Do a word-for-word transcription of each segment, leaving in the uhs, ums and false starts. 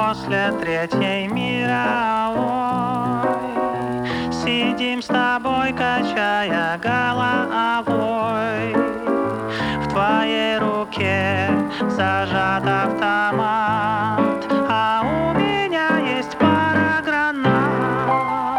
после Третьей мировой. Сидим с тобой, качая головой. В твоей руке зажат автомат, а у меня есть пара гранат.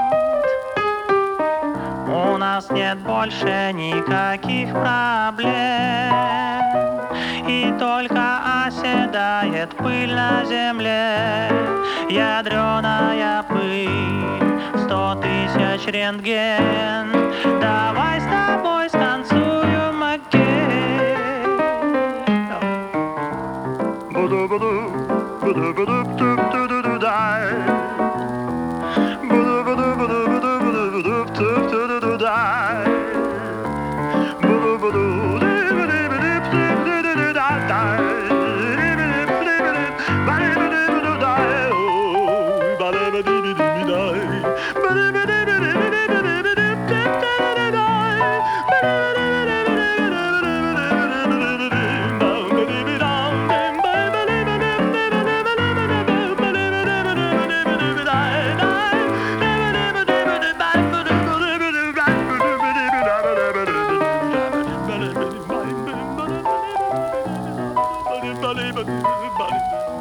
У нас нет больше никаких проблем, и только оседает пыль на земле. Ядреная пыль, сто тысяч рентген. Давай с тобой станцуем again. Буду-буду, буду-буду-туп-ту-ду-ду-дай. Буду-буду-буду-буду-буду-туп-ту-ду-ду-дай. Буду-буду. Body, body, body.